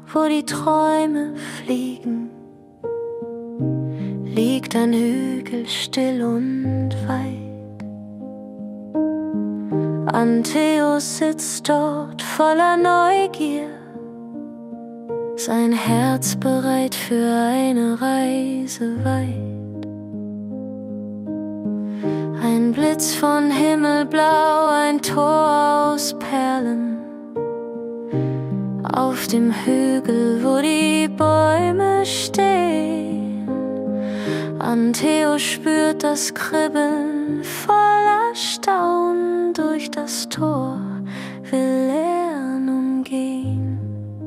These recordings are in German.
wo die Träume fliegen, liegt ein Hügel still und weit. Antheos sitzt dort voller Neugier, sein Herz bereit für eine Reise weit. Ein Blitz von Himmelblau, ein Tor aus Perlen, auf dem Hügel, wo die Bäume stehen. Antheos spürt das Kribbeln, voller Staunen durch das Tor will er nun gehen.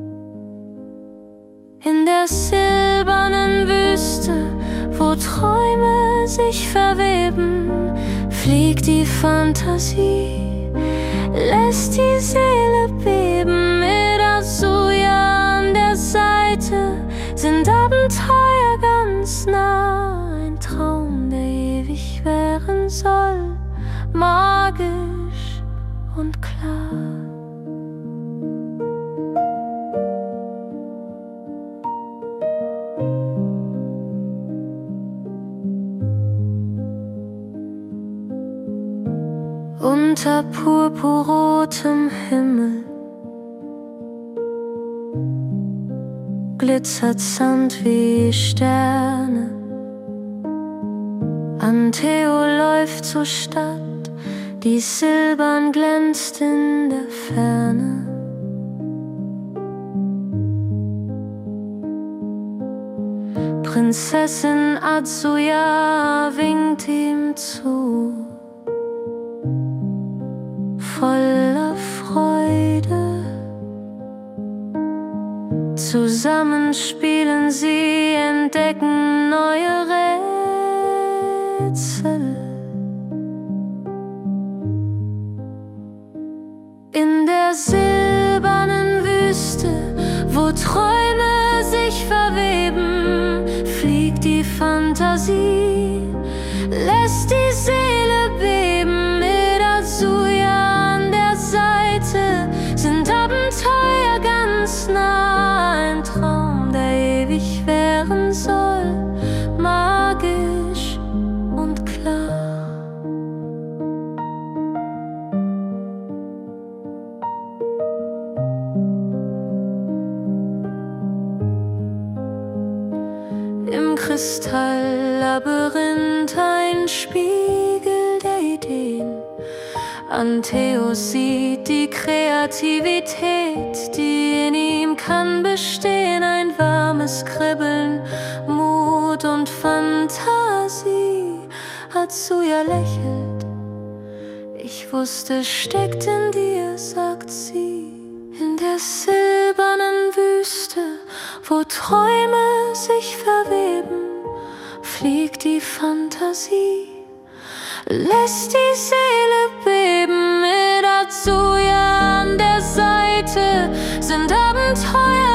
In der silbernen Wüste, wo Träume sich verweben, fliegt die Fantasie, lässt die Seele beben. Mit Azuya an der Seite sind Abenteuer ganz nah, ein Traum, der ewig währen soll, magisch und klar. Unter purpurrotem Himmel glitzert Sand wie Sterne. Antheo läuft zur Stadt, die silbern glänzt in der Ferne. Prinzessin Azuya winkt ihm zu, voller Freude. Zusammen spielen sie, entdecken neue Rätsel. In der silbernen Wüste, wo Träume sich verweben, fliegt die Fantasie, lässt die Seele beben. Mit Azuya an der Seite sind Abenteuer ganz nah, ein Traum, der ewig währen soll, magisch und klar. Im Kristalllabyrinth ein Spiegel der Ideen. Antheo sieht die Kreativität, die in ihm kann bestehen. Ein warmes Kribbeln, Mut und Fantasie. Azuya lächelt, ich wusste, steckt in dir, sagt sie. In der silbernen Wüste, wo Träume sich verweben, fliegt die Fantasie, lässt die Seele beben. Mit Azuya an der Seite sind Abenteuer